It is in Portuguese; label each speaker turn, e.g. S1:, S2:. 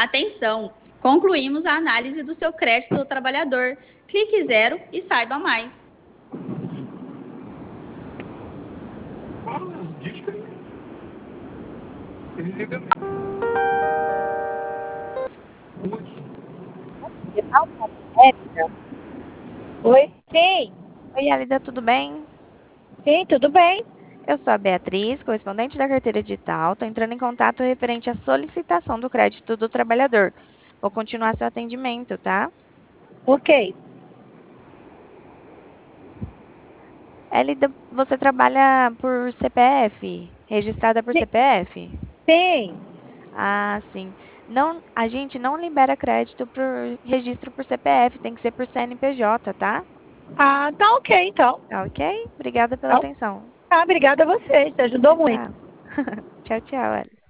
S1: Atenção! Concluímos a análise do seu crédito do trabalhador. Clique zero e saiba mais.
S2: Oi, sim,
S3: Oi, Alida, tudo bem?
S2: sim, tudo bem.
S3: Eu sou a Beatriz, correspondente da carteira digital. Estou entrando em contato referente à solicitação do crédito do trabalhador. Vou continuar seu atendimento, tá?
S2: Ok,
S3: Alida, você trabalha por CPF? Registrada por CPF?
S2: sim.
S3: Ah, sim. Não, a gente não libera crédito por registro por CPF, tem que ser por CNPJ, tá?
S2: Ah, tá ok, então.
S3: Tá ok? Obrigada pela
S2: Tá,
S3: atenção.
S2: obrigada a você, você ajudou
S3: Tchau,
S2: muito.
S3: tchau. Tchau, tchau, Alida.